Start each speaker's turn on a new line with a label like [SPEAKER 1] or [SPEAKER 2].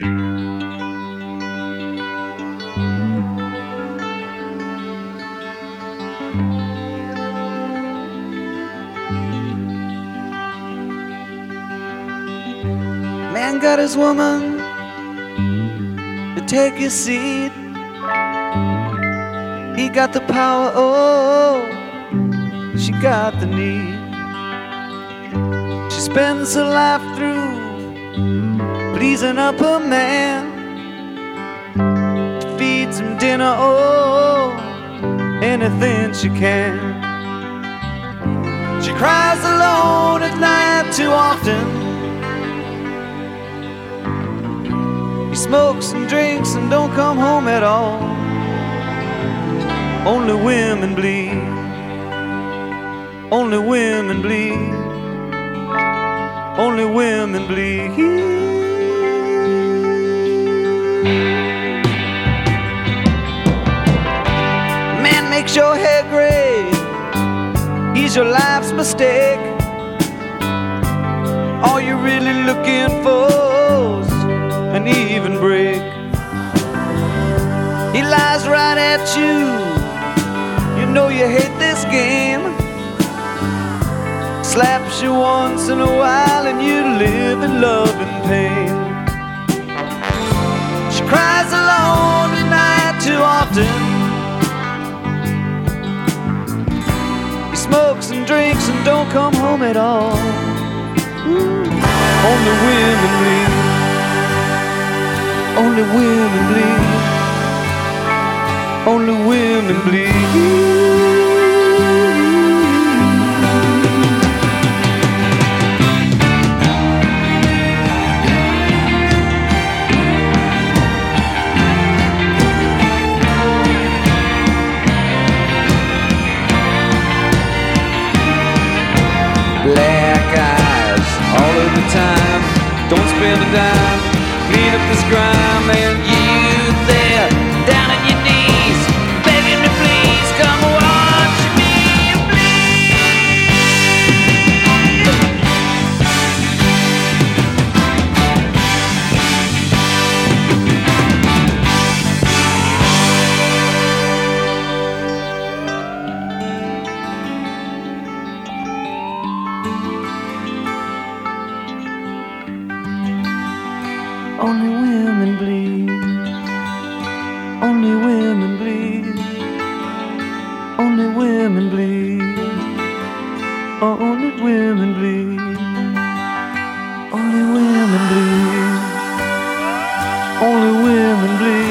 [SPEAKER 1] Man got his woman to take his seat. He got the power, oh, she got the need. She spends her life through pleasing up her man. She feeds him dinner, oh, anything she can. She cries alone at night too often. He smokes and drinks and don't come home at all. Only women bleed. Only women bleed. Only women bleed. Man makes your hair gray. He's your life's mistake. All you're really looking for's an even break. He lies right at you. You know you hate this game. Slaps you once in a while and you live in love and pain. She cries alone at night too often. He smokes and drinks and don't come home at all. Only women bleed. Only women bleed. Only women bleed. Black eyes all of the time. Don't spend a dime. Clean up this grime. And you there, down on your knees, begging me please come watch me Only women bleed. Only women bleed. Only women bleed. Only women bleed. Only women bleed. Only women bleed.